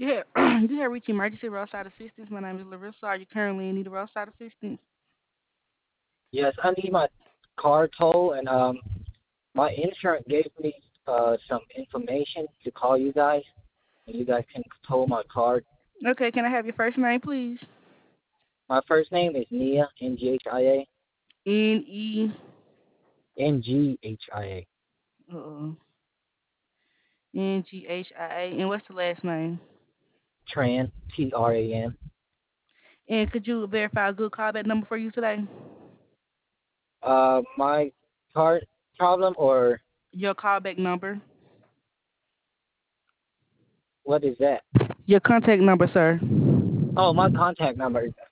You you have reached emergency roadside assistance. My name is Larissa. Are you currently in need of roadside assistance? Yes, I need my car tow, and my insurance gave me some information to call you guys, and you guys can tow my car. Okay, can I have your first name, please? My first name is Nia, Nhia, N-E, Nghia, uh, N-G-H-I-A. And what's the last name? Tran, Tran. And could you verify a good callback number for you today? My car problem, or Your callback number. what is that? Your contact number, sir. Oh, my contact number is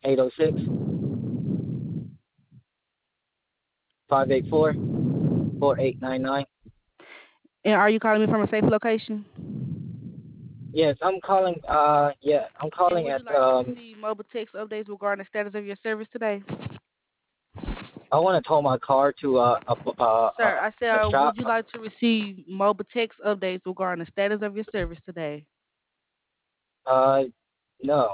806-584-4899. And are you calling me from a safe location? Yes, I'm calling. Yeah, I'm And calling would at you like to receive mobile text updates regarding the status of your service today? I want to tow my car to Sir, I a said, shop. would you like to receive mobile text updates regarding the status of your service today? Uh, no,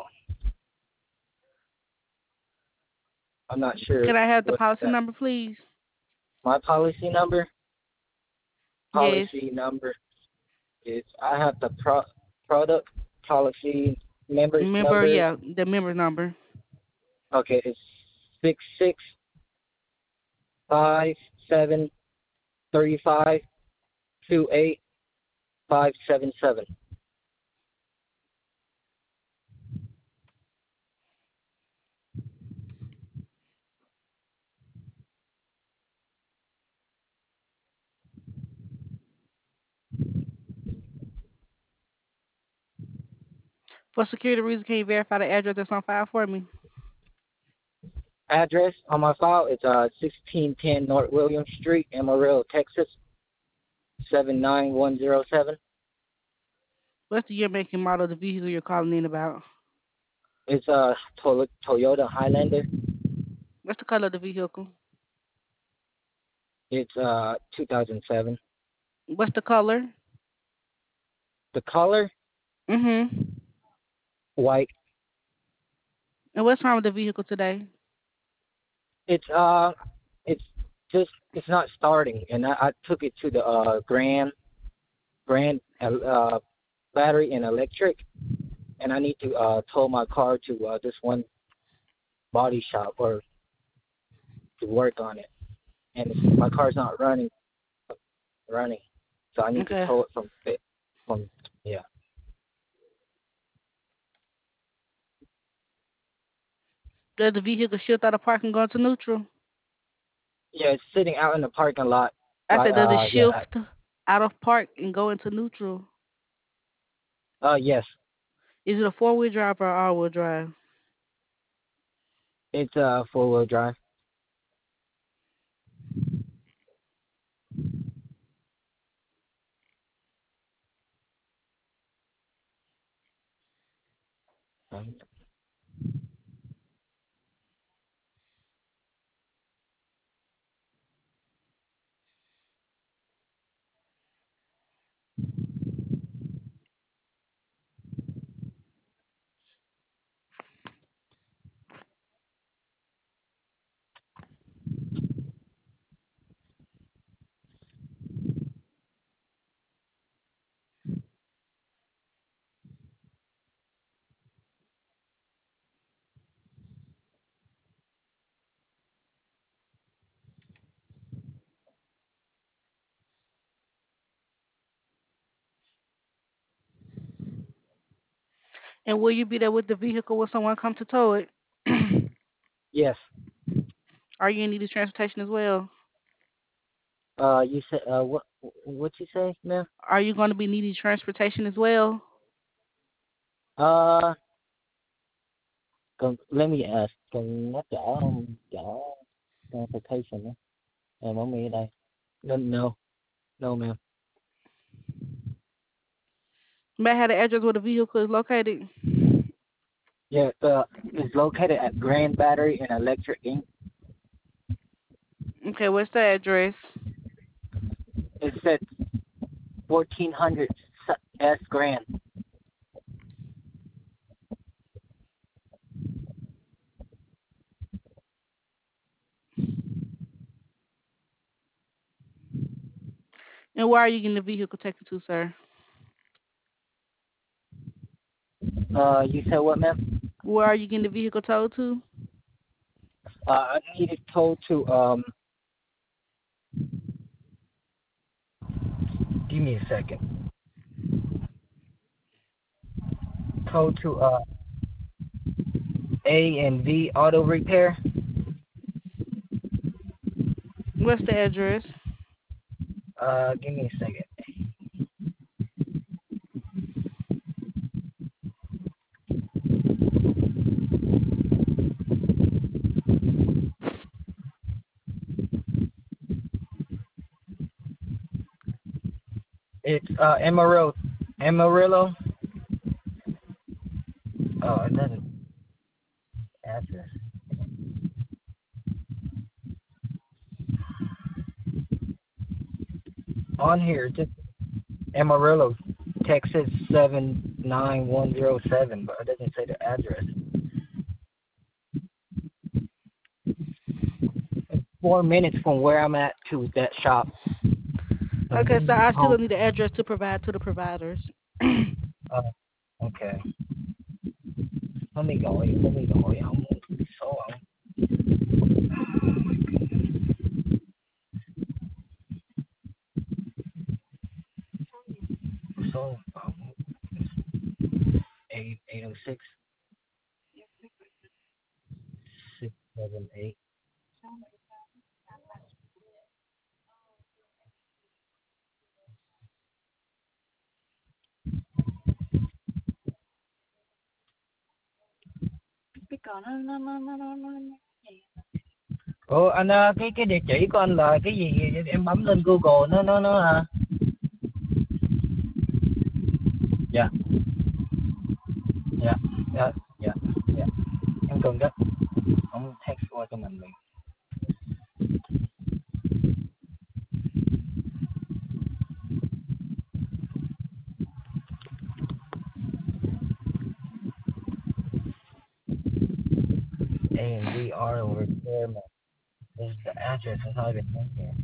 I'm not sure Can I have the what's policy that. number, please? My policy number. Yes. Policy number is I have the product policy members Member, number. yeah, the member number. Okay, it's 66573528 577. For security reasons, can you verify the address that's on file for me? Address on my file is 1610 North William Street, Amarillo, Texas 79107. What's the year, make, and model of the vehicle you're calling in about? It's a Toyota Highlander. What's the color of the vehicle? It's 2007. What's the color? The color Mm-hmm. white. And what's wrong with the vehicle today? It's it's just it's not starting, and I took it to the Grand battery and electric, and I need to tow my car to this one body shop or to work on it, and my car's not running, so I need to Okay. tow it from yeah. Does the vehicle shift out of park and go into neutral? Yeah, it's sitting out in the parking lot. I Like said, does it yeah. shift out of park and go into neutral? Yes. Is it a four-wheel drive or all-wheel drive? It's 4-wheel drive. Um, And will you be there with the vehicle when someone comes to tow it? yes. Are you in need of transportation as well? You said what you say, ma'am? Are you going to be needing transportation as well? Uh, let me ask. Nó trả transportation á. Em ở Mỹ đây. No, no, no, ma'am. May I have the address where the vehicle is located? Yeah, it's located at Grand Battery and Electric Inc. Okay, what's the address? It's at 1400 S Grand. And where are you getting the vehicle taken to, sir? You said what, ma'am? Where are you getting the vehicle towed to? I need it towed to Give me a second. Towed to A and V Auto Repair. What's the address? Give me a second. It's Amarillo. Oh, it doesn't address on here. Just Amarillo, Texas 79107, but it doesn't say the address. It's 4 minutes from where I'm at to that shop. Okay, so I still need the address to provide to the providers. Uh, okay. Let me go. So, so 806 678. Anh cái địa chỉ của anh là cái gì? Em bấm lên Google nó dạ dạ dạ dạ dạ em cần đó. Ông text qua cho mình liền. A and V are over there, man. This is the address. It's not even in here.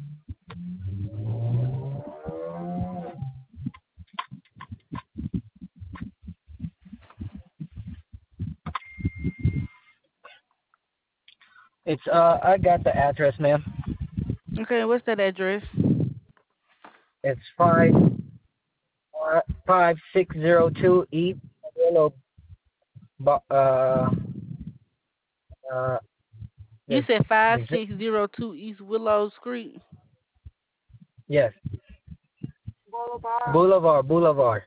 It's I got the address, ma'am. Okay, what's that address? It's 5602 East Willow. Uh, You there's, said there's 5602 East Willow Street. yes. Boulevard.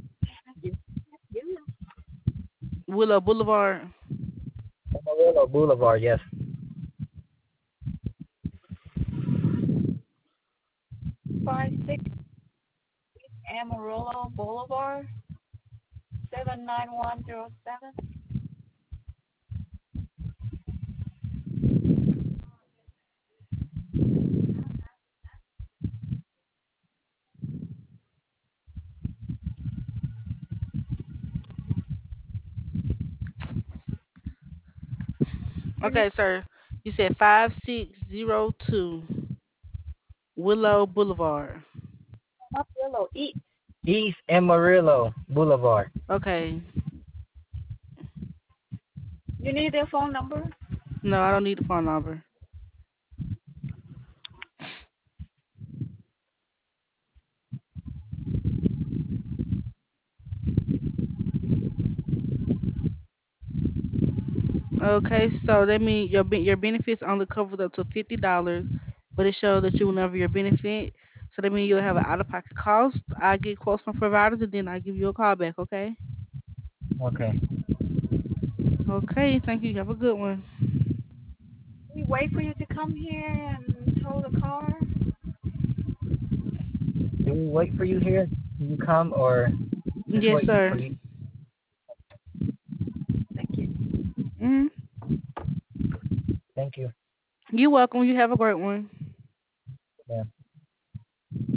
Willow Boulevard. Amarillo Boulevard, yes. Five six Amarillo Boulevard, 79107. Okay, sir. You said 5602 Willow Boulevard. Amarillo East. East Amarillo Boulevard. Okay. You need their phone number? No, I don't need the phone number. Okay, so that means your benefits only covered up to $50, but it shows that you will never your benefit. So that means you'll have an out of pocket cost. I get quotes from providers and then I give you a call back. Okay. Okay. Okay. Thank you. Have a good one. We wait for you to come here and tow the car? Do we wait for you here? Do you come or just Yes, wait for sir. you? Thank you. Mm. Thank you. You're welcome. You have a great one.